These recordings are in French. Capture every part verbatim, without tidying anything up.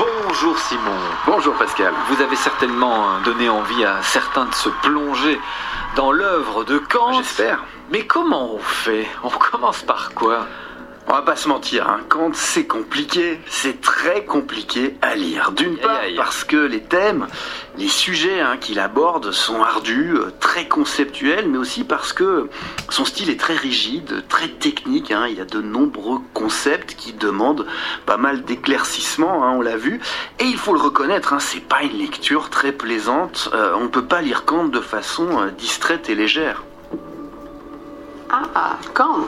Bonjour Simon. Bonjour Pascal. Vous avez certainement donné envie à certains de se plonger dans l'œuvre de Kant. J'espère. Mais comment on fait? On commence par quoi? On va pas se mentir, hein. Kant c'est compliqué, c'est très compliqué à lire. D'une part aïe, aïe. parce que les thèmes, les sujets hein, qu'il aborde sont ardus, euh, très conceptuels, mais aussi parce que son style est très rigide, très technique. Hein. Il y a de nombreux concepts qui demandent pas mal d'éclaircissements, hein, on l'a vu. Et il faut le reconnaître, hein, c'est pas une lecture très plaisante. Euh, on peut pas lire Kant de façon euh, distraite et légère. Ah, Kant.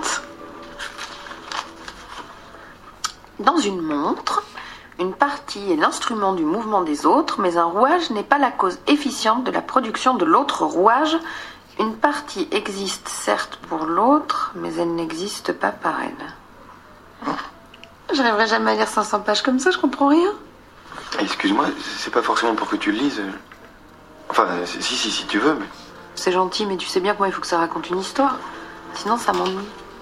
Dans une montre, une partie est l'instrument du mouvement des autres, mais un rouage n'est pas la cause efficiente de la production de l'autre rouage. Une partie existe certes pour l'autre, mais elle n'existe pas par elle. J'arriverai jamais à lire cinq cents pages comme ça, je comprends rien. Excuse-moi, c'est pas forcément pour que tu le lises. Enfin, si, si, si tu veux, mais... C'est gentil, mais tu sais bien comment il faut que ça raconte une histoire. Sinon, ça m'ennuie.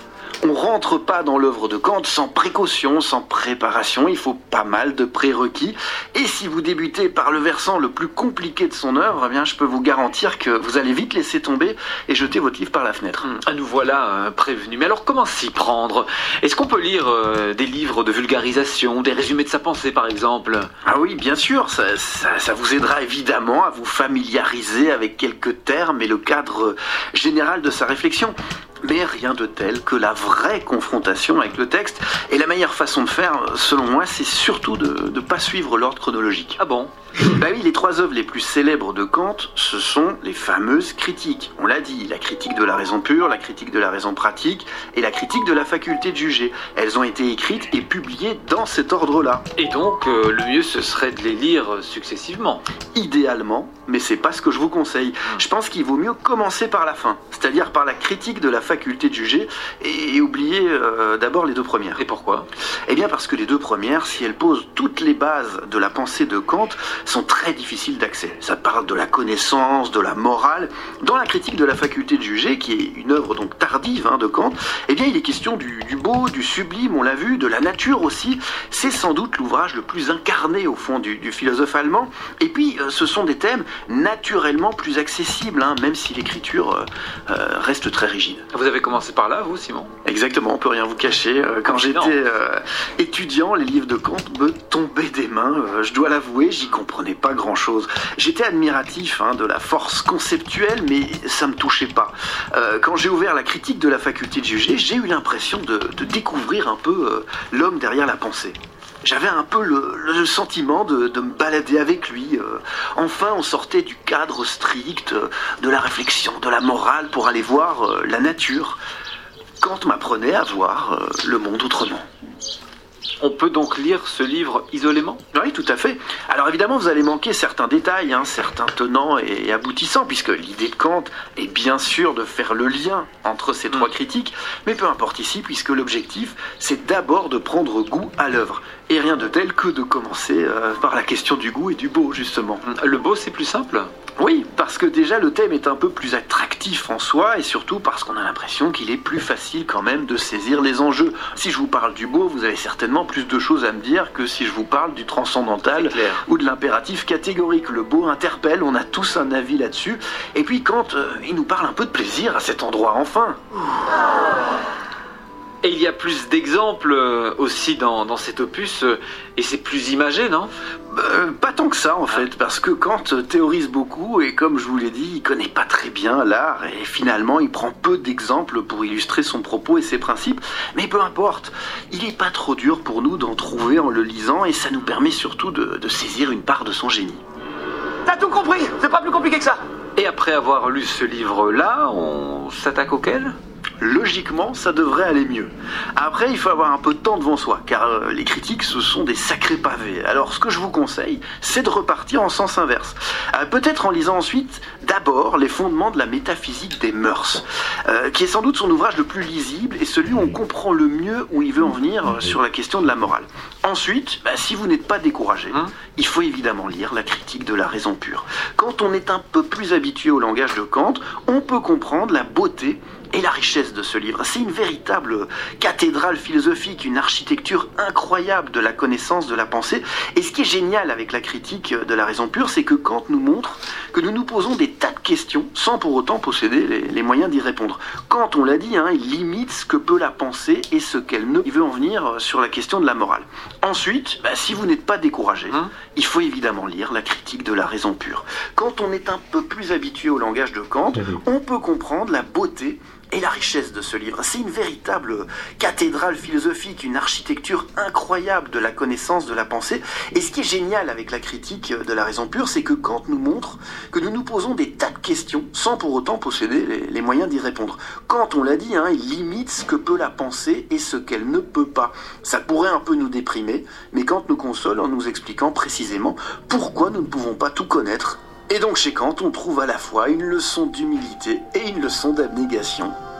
On rentre pas dans l'œuvre de Kant sans précaution, sans préparation, il faut pas mal de prérequis. Et si vous débutez par le versant le plus compliqué de son œuvre, eh bien, je peux vous garantir que vous allez vite laisser tomber et jeter votre livre par la fenêtre. Ah, nous voilà euh, prévenus. Mais alors comment s'y prendre? Est-ce qu'on peut lire euh, des livres de vulgarisation, des résumés de sa pensée par exemple? Ah oui, bien sûr, ça, ça, ça vous aidera évidemment à vous familiariser avec quelques termes et le cadre général de sa réflexion. Mais rien de tel que la vraie confrontation avec le texte. Et la meilleure façon de faire, selon moi, c'est surtout de ne pas suivre l'ordre chronologique. Ah bon? Bah oui, les trois œuvres les plus célèbres de Kant, ce sont les fameuses critiques. On l'a dit, la critique de la raison pure, la critique de la raison pratique et la critique de la faculté de juger. Elles ont été écrites et publiées dans cet ordre-là. Et donc, euh, le mieux ce serait de les lire successivement. Idéalement, mais c'est pas ce que je vous conseille. Je pense qu'il vaut mieux commencer par la fin, c'est-à-dire par la critique de la faculté de juger et, et oublier euh, d'abord les deux premières. Et pourquoi? Eh bien parce que les deux premières, si elles posent toutes les bases de la pensée de Kant, sont très difficiles d'accès. Ça parle de la connaissance, de la morale. Dans la critique de la faculté de juger, qui est une œuvre donc tardive hein, de Kant, eh bien il est question du, du beau, du sublime, on l'a vu, de la nature aussi. C'est sans doute l'ouvrage le plus incarné au fond du, du philosophe allemand. Et puis euh, ce sont des thèmes naturellement plus accessibles, hein, même si l'écriture euh, euh, reste très rigide. Vous avez commencé par là, vous, Simon? Exactement, on peut rien vous cacher. Euh, Quand j'étais euh, étudiant, les livres de Kant me tombaient des mains. Euh, je dois l'avouer, j'y comprenais pas grand-chose. J'étais admiratif hein, de la force conceptuelle, mais ça me touchait pas. Euh, quand j'ai ouvert la critique de la faculté de juger, j'ai eu l'impression de, de découvrir un peu euh, l'homme derrière la pensée. J'avais un peu le, le sentiment de, de me balader avec lui. Euh, enfin, on sortait du cadre strict, euh, de la réflexion, de la morale, pour aller voir euh, la nature. Kant m'apprenait à voir euh, le monde autrement. On peut donc lire ce livre isolément? Oui, tout à fait. Alors évidemment, vous allez manquer certains détails, hein, certains tenants et aboutissants, puisque l'idée de Kant est bien sûr de faire le lien entre ces trois critiques, mais peu importe ici, puisque l'objectif, c'est d'abord de prendre goût à l'œuvre. Et rien de tel que de commencer euh, par la question du goût et du beau, justement. Le beau, c'est plus simple? Oui, parce que déjà le thème est un peu plus attractif en soi, et surtout parce qu'on a l'impression qu'il est plus facile quand même de saisir les enjeux. Si je vous parle du beau, vous avez certainement plus de choses à me dire que si je vous parle du transcendantal ou de l'impératif catégorique. Le beau interpelle, on a tous un avis là-dessus. Et puis quand euh, il nous parle un peu de plaisir à cet endroit, enfin. Et il y a plus d'exemples euh, aussi dans, dans cet opus, euh, et c'est plus imagé, non? Euh, pas tant que ça en fait, parce que Kant théorise beaucoup et comme je vous l'ai dit, il connaît pas très bien l'art et finalement il prend peu d'exemples pour illustrer son propos et ses principes, mais peu importe, il est pas trop dur pour nous d'en trouver en le lisant et ça nous permet surtout de, de saisir une part de son génie. T'as tout compris, c'est pas plus compliqué que ça. Et après avoir lu ce livre-là, on s'attaque auquel? Logiquement, ça devrait aller mieux. Après, il faut avoir un peu de temps devant soi, car euh, les critiques, ce sont des sacrés pavés. Alors, ce que je vous conseille, c'est de repartir en sens inverse. Euh, peut-être en lisant ensuite, d'abord, les fondements de la métaphysique des mœurs, euh, qui est sans doute son ouvrage le plus lisible et celui où on comprend le mieux où il veut en venir euh, sur la question de la morale. Ensuite, bah, si vous n'êtes pas découragé, hein, il faut évidemment lire la critique de la raison pure. Quand on est un peu plus habitué au langage de Kant, on peut comprendre la beauté et la richesse de ce livre. C'est une véritable cathédrale philosophique, une architecture incroyable de la connaissance, de la pensée. Et ce qui est génial avec la critique de la raison pure, c'est que Kant nous montre que nous nous posons des tas de questions sans pour autant posséder les, les moyens d'y répondre. Kant, on l'a dit, hein, il limite ce que peut la pensée et ce qu'elle ne. Il veut en venir sur la question de la morale. Ensuite, bah, si vous n'êtes pas découragé, hein, il faut évidemment lire la critique de la raison pure. Quand on est un peu plus habitué au langage de Kant, on peut comprendre la beauté et la richesse de ce livre. C'est une véritable cathédrale philosophique, une architecture incroyable de la connaissance, de la pensée. Et ce qui est génial avec la critique de la raison pure, c'est que Kant nous montre que nous nous posons des tas de questions sans pour autant posséder les, les moyens d'y répondre. Kant, on l'a dit, hein, il limite ce que peut la pensée et ce qu'elle ne peut pas. Ça pourrait un peu nous déprimer, mais Kant nous console en nous expliquant précisément pourquoi nous ne pouvons pas tout connaître. Et donc chez Kant, on trouve à la fois une leçon d'humilité et une leçon d'abnégation.